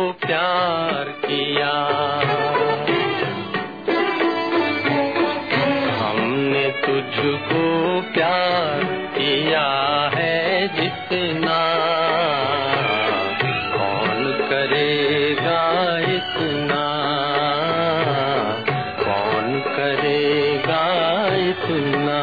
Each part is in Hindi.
प्यार किया, हमने तुझको प्यार किया है जितना, कौन करेगा इतना, कौन करेगा इतना।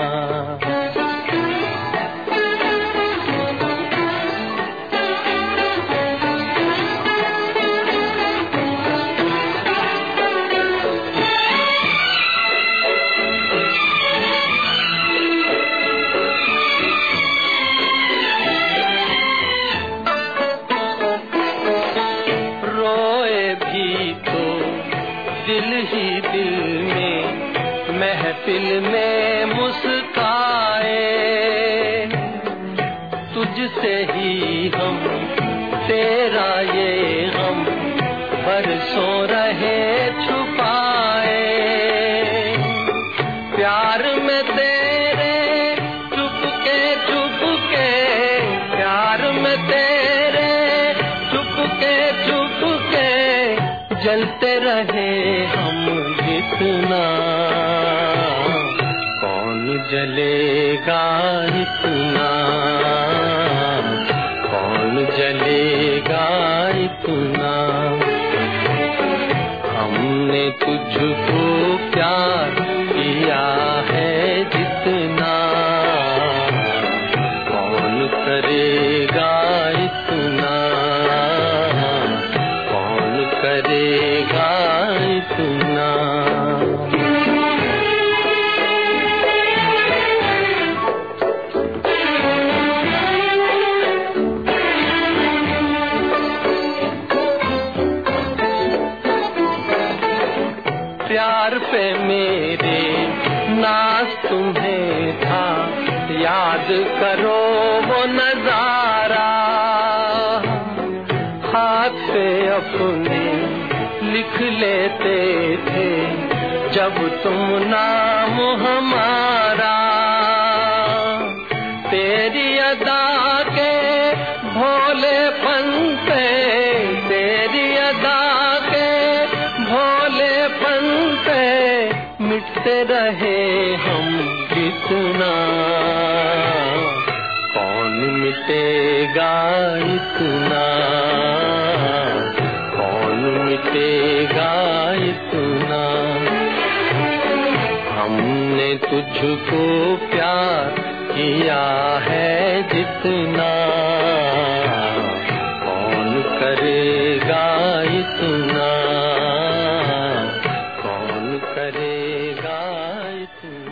दिल ही दिल में महफिल में मुस्काए, तुझसे ही हम तेरा ये गम बरसों रहे छुपाए। प्यार में तेरे चुपके चुपके, प्यार में तेरे चुपके चुपके जलते रहे हम जितना, कौन जलेगा इतना, कौन जलेगा इतना। हमने तुझको प्यार किया है जितना, कौन करेगा इतना, कौन करेगा इतना। प्यार पे मेरे नाज तुम्हें था, याद करो वो नजारा, हाथ पे अपने लिख लेते थे जब तुम नाम हमारा। तेरी अदा के भोलेपन पे, तेरी अदा के भोलेपन पे मिटते रहे हम कितना, कौन मिटेगा इतना, कौन मिटेगा इतना। हमने तुझको प्यार किया है जितना, कौन करेगा इतना, कौन करेगा इतना।